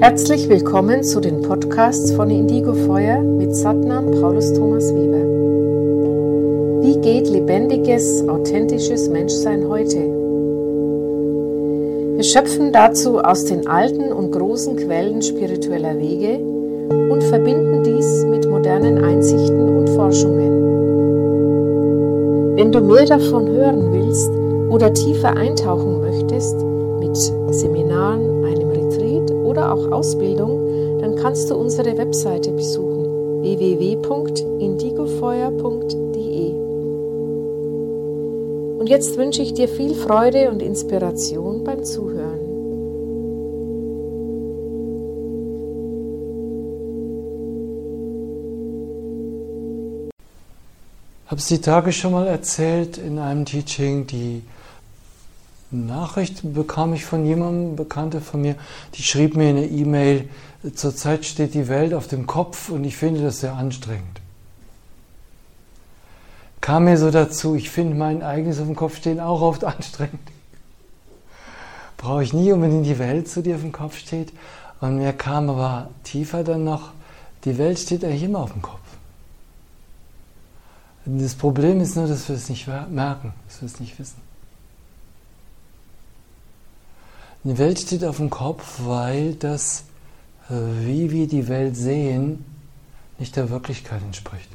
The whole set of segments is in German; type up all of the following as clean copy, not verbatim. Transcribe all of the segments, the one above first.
Herzlich willkommen zu den Podcasts von Indigo Feuer mit Satnam Paulus Thomas Weber. Wie geht lebendiges, authentisches Menschsein heute? Wir schöpfen dazu aus den alten und großen Quellen spiritueller Wege und verbinden dies mit modernen Einsichten und Forschungen. Wenn du mehr davon hören willst oder tiefer eintauchen möchtest, mit Seminaren, einem Retreat oder auch Ausbildung, dann kannst du unsere Webseite besuchen www.indigofeuer.de. Und jetzt wünsche ich dir viel Freude und Inspiration beim Zuhören. Ich habe es die Tage schon mal erzählt in einem Teaching, die Nachricht bekam ich von jemandem, Bekannte von mir, die schrieb mir eine E-Mail, zurzeit steht die Welt auf dem Kopf und ich finde das sehr anstrengend. Kam mir so dazu, ich finde mein eigenes auf dem Kopf stehen auch oft anstrengend. Brauche ich nie unbedingt die Welt zu dir auf dem Kopf steht. Und mir kam aber tiefer dann noch, die Welt steht eigentlich immer auf dem Kopf. Und das Problem ist nur, dass wir es nicht merken, dass wir es nicht wissen. Die Welt steht auf dem Kopf, weil das, wie wir die Welt sehen, nicht der Wirklichkeit entspricht.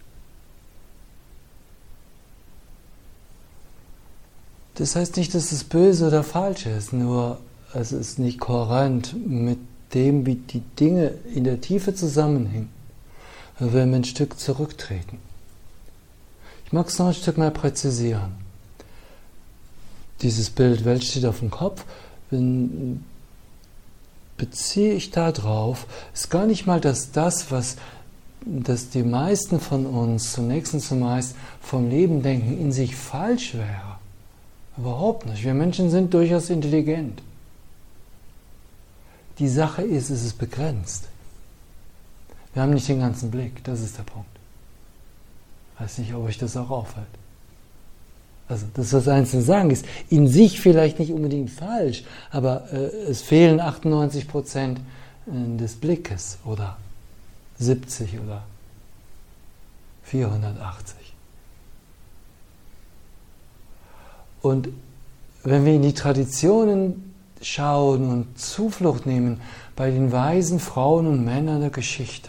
Das heißt nicht, dass es böse oder falsch ist, nur es ist nicht kohärent mit dem, wie die Dinge in der Tiefe zusammenhängen, wenn wir ein Stück zurücktreten. Ich mag es noch ein Stück mehr präzisieren. Dieses Bild, Welt steht auf dem Kopf, beziehe ich da drauf, ist gar nicht mal dass die meisten von uns zunächst und zumeist vom Leben denken, in sich falsch wäre. Überhaupt nicht. Wir Menschen sind durchaus intelligent. Die Sache ist, es ist begrenzt. Wir haben nicht den ganzen Blick, das ist der Punkt. Ich weiß nicht, ob euch das auch auffällt. Also das, was Einzelne sagen, ist in sich vielleicht nicht unbedingt falsch, aber es fehlen 98% des Blickes oder 70 oder 480. Und wenn wir in die Traditionen schauen und Zuflucht nehmen bei den weisen Frauen und Männern der Geschichte,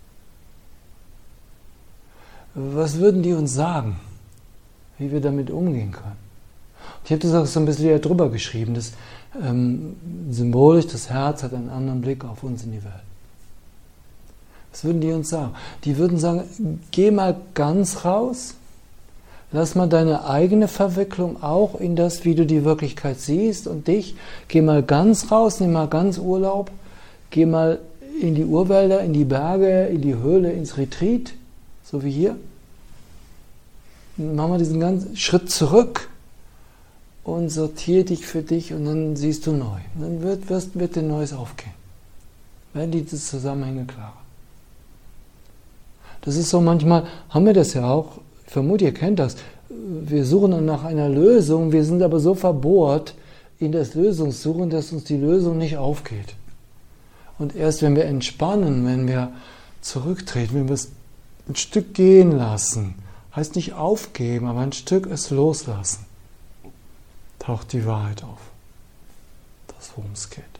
was würden die uns sagen, wie wir damit umgehen können? Und ich habe das auch so ein bisschen drüber geschrieben, dass symbolisch das Herz hat einen anderen Blick auf uns in die Welt. Was würden die uns sagen? Die würden sagen, geh mal ganz raus, lass mal deine eigene Verwicklung auch in das, wie du die Wirklichkeit siehst und dich, geh mal ganz raus, nimm mal ganz Urlaub, geh mal in die Urwälder, in die Berge, in die Höhle, ins Retreat, so wie hier. Mach mal diesen ganzen Schritt zurück und sortier dich für dich und dann siehst du neu. Und dann wird dir Neues aufgehen. Werden die Zusammenhänge klarer. Das ist so, manchmal haben wir das ja auch, ich vermute, ihr kennt das, wir suchen dann nach einer Lösung, wir sind aber so verbohrt in das Lösungssuchen, dass uns die Lösung nicht aufgeht. Und erst wenn wir entspannen, wenn wir zurücktreten, wenn wir es ein Stück gehen lassen, heißt nicht aufgeben, aber ein Stück es loslassen, taucht die Wahrheit auf. Das, worum es geht.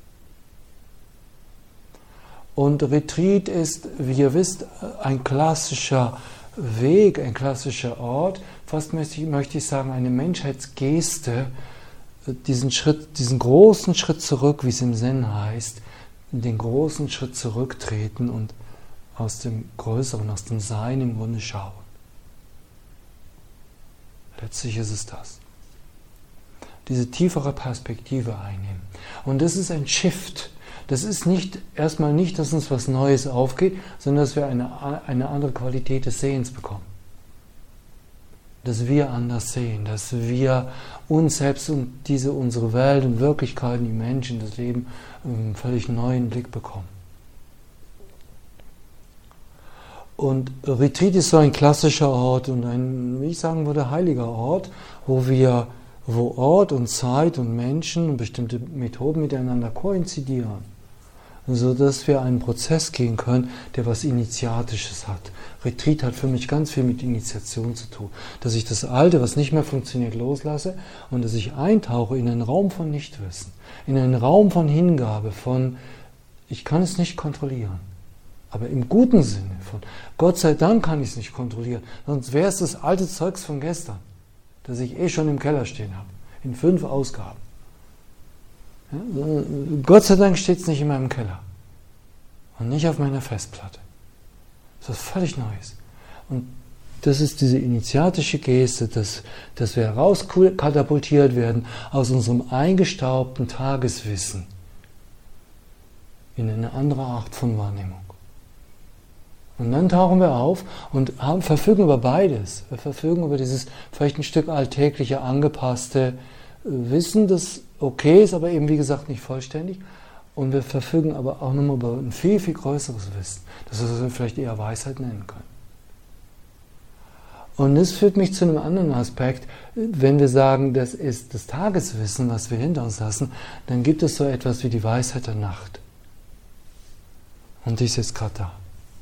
Und Retreat ist, wie ihr wisst, ein klassischer Weg, ein klassischer Ort, fast möchte ich sagen, eine Menschheitsgeste, diesen großen Schritt zurück, wie es im Zen heißt, den großen Schritt zurücktreten und aus dem Größeren, aus dem Sein im Grunde schauen. Letztlich ist es das. Diese tiefere Perspektive einnehmen. Und das ist ein Shift. Das ist erstmal nicht, dass uns was Neues aufgeht, sondern dass wir eine andere Qualität des Sehens bekommen. Dass wir anders sehen, dass wir uns selbst und unsere Welt und Wirklichkeiten, die Menschen, das Leben, einen völlig neuen Blick bekommen. Und Retreat ist so ein klassischer Ort und ein, wie ich sagen würde, heiliger Ort, wo Ort und Zeit und Menschen und bestimmte Methoden miteinander koinzidieren. sodass wir einen Prozess gehen können, der was Initiatisches hat. Retreat hat für mich ganz viel mit Initiation zu tun. Dass ich das Alte, was nicht mehr funktioniert, loslasse und dass ich eintauche in einen Raum von Nichtwissen, in einen Raum von Hingabe, von ich kann es nicht kontrollieren. Aber im guten Sinne von Gott sei Dank kann ich es nicht kontrollieren, sonst wäre es das alte Zeugs von gestern, das ich schon im Keller stehen habe, in 5 Ausgaben. Ja, Gott sei Dank steht es nicht in meinem Keller und nicht auf meiner Festplatte. Das ist was völlig Neues. Und das ist diese initiatische Geste, dass wir herauskatapultiert werden aus unserem eingestaubten Tageswissen in eine andere Art von Wahrnehmung. Und dann tauchen wir auf und verfügen über beides. Wir verfügen über dieses vielleicht ein Stück alltägliche, angepasste Wissen, das okay ist, aber eben wie gesagt nicht vollständig. Und wir verfügen aber auch nochmal über ein viel, viel größeres Wissen, das wir vielleicht eher Weisheit nennen können. Und das führt mich zu einem anderen Aspekt. Wenn wir sagen, das ist das Tageswissen, was wir hinter uns lassen, dann gibt es so etwas wie die Weisheit der Nacht. Und die ist jetzt gerade da.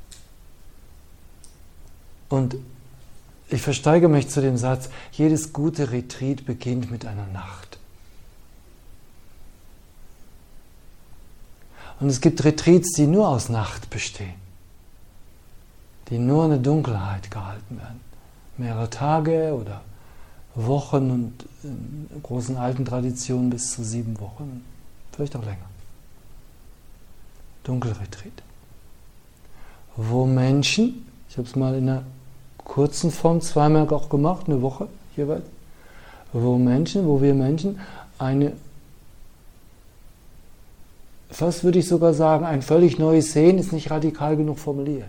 Und ich versteige mich zu dem Satz, jedes gute Retreat beginnt mit einer Nacht. Und es gibt Retreats, die nur aus Nacht bestehen, die nur in der Dunkelheit gehalten werden. Mehrere Tage oder Wochen und in großen alten Traditionen bis zu 7 Wochen, vielleicht auch länger. Dunkelretreat. Wo Menschen, ich habe es mal in einer kurzen Form zweimal auch gemacht, eine Woche jeweils, wo wir Menschen eine, fast würde ich sogar sagen, ein völlig neues Sehen ist nicht radikal genug formuliert.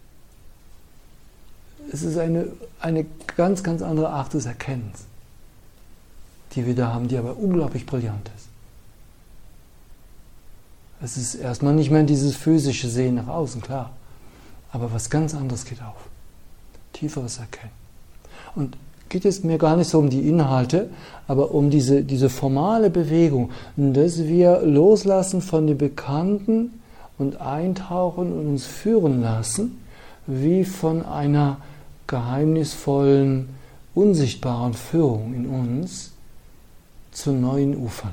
Es ist eine ganz, ganz andere Art des Erkennens, die wir da haben, die aber unglaublich brillant ist. Es ist erstmal nicht mehr dieses physische Sehen nach außen, klar, aber was ganz anderes geht auf. Tieferes Erkennen. Und geht es mir gar nicht so um die Inhalte, aber um diese formale Bewegung, dass wir loslassen von dem Bekannten und eintauchen und uns führen lassen, wie von einer geheimnisvollen, unsichtbaren Führung in uns zu neuen Ufern.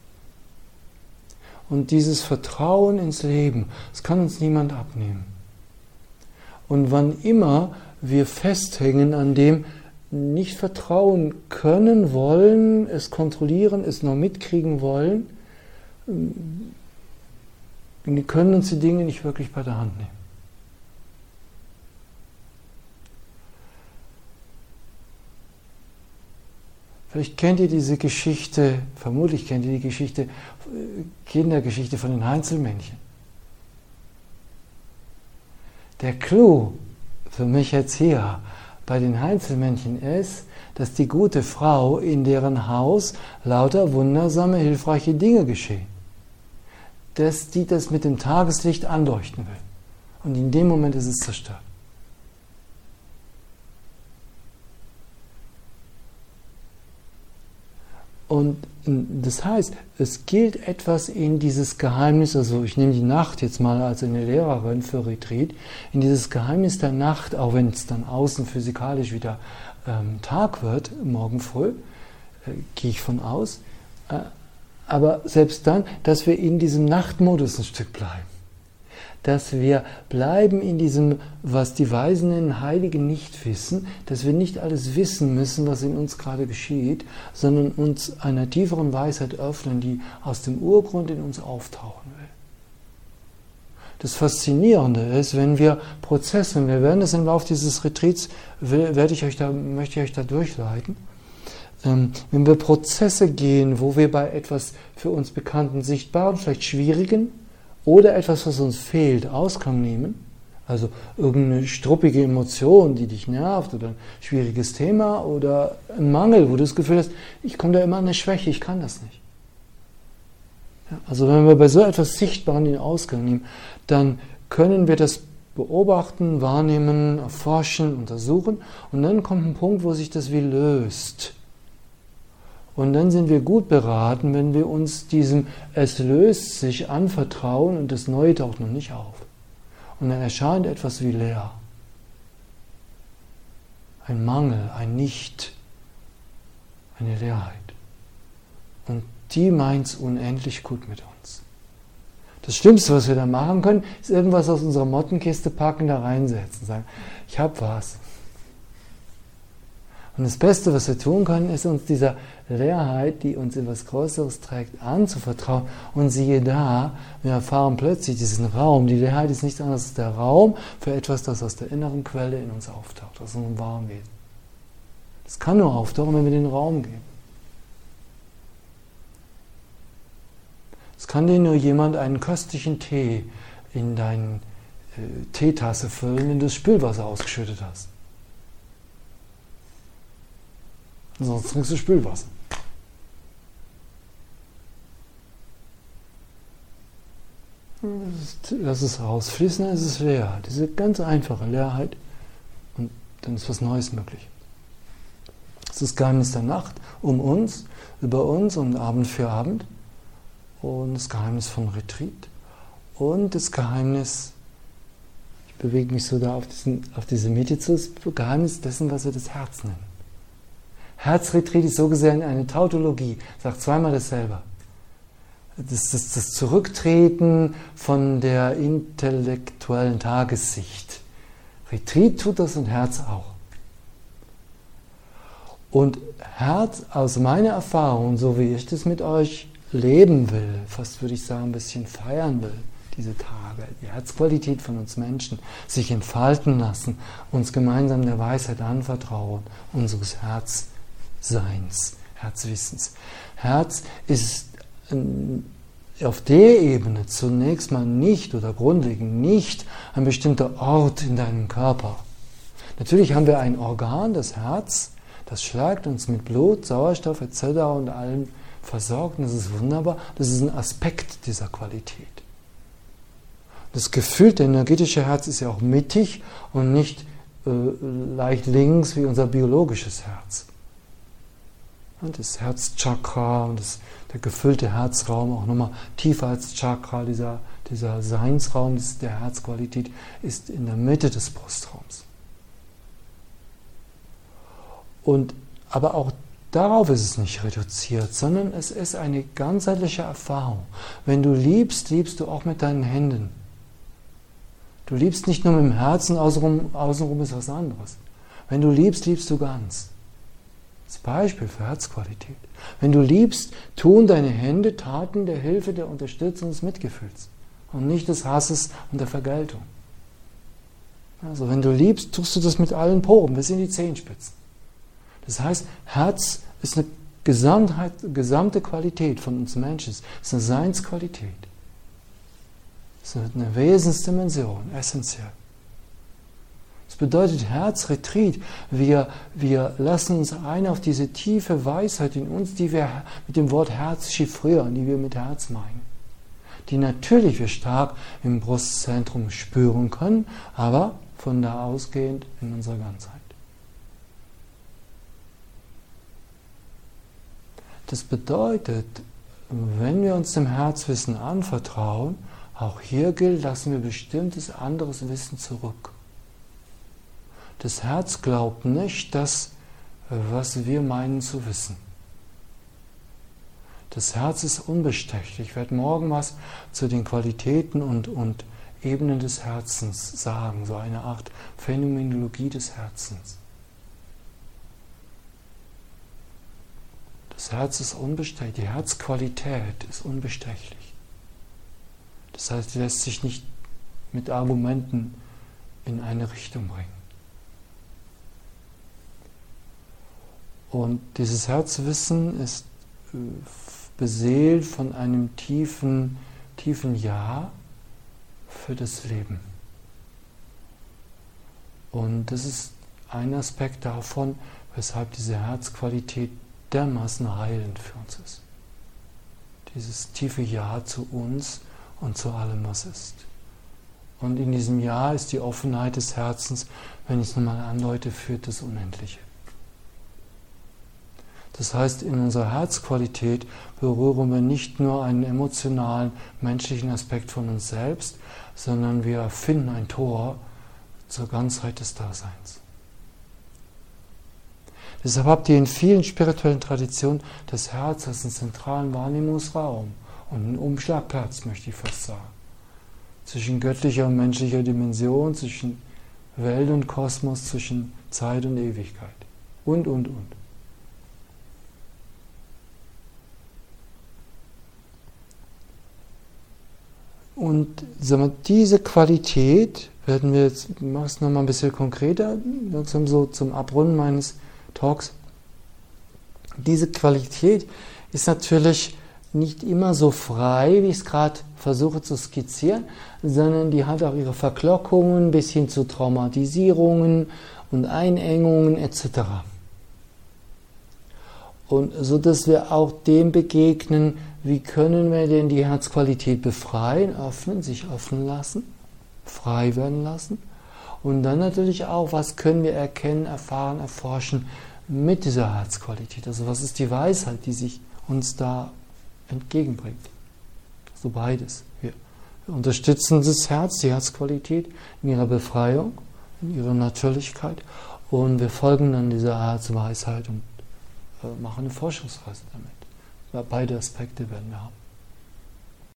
Und dieses Vertrauen ins Leben, das kann uns niemand abnehmen. Und wann immer wir festhängen an dem, nicht vertrauen können, wollen, es kontrollieren, es noch mitkriegen wollen, wir können uns die Dinge nicht wirklich bei der Hand nehmen. Vielleicht kennt ihr diese Geschichte, vermutlich kennt ihr die Geschichte, Kindergeschichte von den Heinzelmännchen. Der Clou für mich jetzt hier bei den Heinzelmännchen ist, dass die gute Frau, in deren Haus lauter wundersame, hilfreiche Dinge geschehen, dass die das mit dem Tageslicht anleuchten will. Und in dem Moment ist es zerstört. Und das heißt, es gilt etwas in dieses Geheimnis, also ich nehme die Nacht jetzt mal als eine Lehrerin für Retreat, in dieses Geheimnis der Nacht, auch wenn es dann außen physikalisch wieder Tag wird, morgen früh, gehe ich von aus, aber selbst dann, dass wir in diesem Nachtmodus ein Stück bleiben. Dass wir bleiben in diesem, was die Weisen nennen, heiligen Nichtwissen, dass wir nicht alles wissen müssen, was in uns gerade geschieht, sondern uns einer tieferen Weisheit öffnen, die aus dem Urgrund in uns auftauchen will. Das Faszinierende ist, wenn wir Prozesse, wir werden das im Laufe dieses Retreats, möchte ich euch da durchleiten, wenn wir Prozesse gehen, wo wir bei etwas für uns Bekannten, Sichtbaren, vielleicht Schwierigen, oder etwas, was uns fehlt, Ausklang nehmen, also irgendeine struppige Emotion, die dich nervt, oder ein schwieriges Thema, oder ein Mangel, wo du das Gefühl hast, ich komme da immer an eine Schwäche, ich kann das nicht. Ja, also wenn wir bei so etwas Sichtbaren den Ausgang nehmen, dann können wir das beobachten, wahrnehmen, erforschen, untersuchen, und dann kommt ein Punkt, wo sich das wie löst. Und dann sind wir gut beraten, wenn wir uns diesem Es löst sich anvertrauen und das Neue taucht noch nicht auf. Und dann erscheint etwas wie leer. Ein Mangel, ein Nicht, eine Leerheit. Und die meint es unendlich gut mit uns. Das Schlimmste, was wir da machen können, ist irgendwas aus unserer Mottenkiste packen, da reinsetzen, sagen, ich habe was. Und das Beste, was wir tun können, ist uns dieser Leerheit, die uns in etwas Größeres trägt, anzuvertrauen. Und siehe da, wir erfahren plötzlich diesen Raum. Die Leerheit ist nichts anderes als der Raum für etwas, das aus der inneren Quelle in uns auftaucht, aus unserem wahren Wesen. Das kann nur auftauchen, wenn wir den Raum geben. Es kann dir nur jemand einen köstlichen Tee in deine Teetasse füllen, wenn du das Spülwasser ausgeschüttet hast. Sonst trinkst du Spülwasser. Lass es rausfließen, dann ist es leer. Diese ganz einfache Leerheit und dann ist was Neues möglich. Das ist das Geheimnis der Nacht um uns, über uns und Abend für Abend und das Geheimnis von Retreat und das Geheimnis, ich bewege mich so da auf diese Mitte zu, das Geheimnis dessen, was wir das Herz nennen. Herzretreat ist so gesehen eine Tautologie, sagt zweimal dasselbe. Das Zurücktreten von der intellektuellen Tagessicht. Retreat tut das und Herz auch. Und Herz, aus meiner Erfahrung, so wie ich das mit euch leben will, fast würde ich sagen, ein bisschen feiern will, diese Tage, die Herzqualität von uns Menschen, sich entfalten lassen, uns gemeinsam der Weisheit anvertrauen, unseres Herzseins, Herzwissens. Herz ist auf der Ebene zunächst mal nicht oder grundlegend nicht ein bestimmter Ort in deinem Körper. Natürlich haben wir ein Organ, das Herz, das schlägt uns mit Blut, Sauerstoff etc. und allem versorgt. Und das ist wunderbar. Das ist ein Aspekt dieser Qualität. Das gefühlte energetische Herz ist ja auch mittig und nicht leicht links wie unser biologisches Herz. Und das Herzchakra und der gefüllte Herzraum auch nochmal tiefer als Chakra, dieser Seinsraum der Herzqualität ist in der Mitte des Brustraums. Aber auch darauf ist es nicht reduziert, sondern es ist eine ganzheitliche Erfahrung. Wenn du liebst, liebst du auch mit deinen Händen. Du liebst nicht nur mit dem Herzen, außenrum ist was anderes. Wenn du liebst, liebst du ganz. Das Beispiel für Herzqualität. Wenn du liebst, tun deine Hände Taten der Hilfe, der Unterstützung und des Mitgefühls und nicht des Hasses und der Vergeltung. Also wenn du liebst, tust du das mit allen Poren, bis in die Zehenspitzen. Das heißt, Herz ist eine gesamte Qualität von uns Menschen, es ist eine Seinsqualität. Es ist eine Wesensdimension, essentiell. Das bedeutet Herzretreat. Wir lassen uns ein auf diese tiefe Weisheit in uns, die wir mit dem Wort Herz chiffrieren, die wir mit Herz meinen. Die natürlich wir stark im Brustzentrum spüren können, aber von da ausgehend in unserer Ganzheit. Das bedeutet, wenn wir uns dem Herzwissen anvertrauen, auch hier gilt, lassen wir bestimmtes anderes Wissen zurück. Das Herz glaubt nicht das, was wir meinen zu wissen. Das Herz ist unbestechlich. Ich werde morgen was zu den Qualitäten und Ebenen des Herzens sagen, so eine Art Phänomenologie des Herzens. Das Herz ist unbestechlich, die Herzqualität ist unbestechlich. Das heißt, sie lässt sich nicht mit Argumenten in eine Richtung bringen. Und dieses Herzwissen ist beseelt von einem tiefen Ja für das Leben. Und das ist ein Aspekt davon, weshalb diese Herzqualität dermaßen heilend für uns ist. Dieses tiefe Ja zu uns und zu allem, was ist. Und in diesem Ja ist die Offenheit des Herzens, wenn ich es nochmal andeute, für das Unendliche. Das heißt, in unserer Herzqualität berühren wir nicht nur einen emotionalen, menschlichen Aspekt von uns selbst, sondern wir erfinden ein Tor zur Ganzheit des Daseins. Deshalb habt ihr in vielen spirituellen Traditionen das Herz als einen zentralen Wahrnehmungsraum und einen Umschlagplatz, möchte ich fast sagen. Zwischen göttlicher und menschlicher Dimension, zwischen Welt und Kosmos, zwischen Zeit und Ewigkeit. Und. Und sagen wir, diese Qualität werden wir jetzt, ich mache es nochmal ein bisschen konkreter, langsam so zum Abrunden meines Talks. Diese Qualität ist natürlich nicht immer so frei, wie ich es gerade versuche zu skizzieren, sondern die hat auch ihre Verklockungen bis hin zu Traumatisierungen und Einengungen etc. Und so, dass wir auch dem begegnen, wie können wir denn die Herzqualität befreien, öffnen, sich öffnen lassen, frei werden lassen. Und dann natürlich auch, was können wir erkennen, erfahren, erforschen mit dieser Herzqualität. Also was ist die Weisheit, die sich uns da entgegenbringt. So beides. Wir unterstützen das Herz, die Herzqualität in ihrer Befreiung, in ihrer Natürlichkeit und wir folgen dann dieser Herzweisheit und machen eine Forschungsreise damit. Beide Aspekte werden wir haben.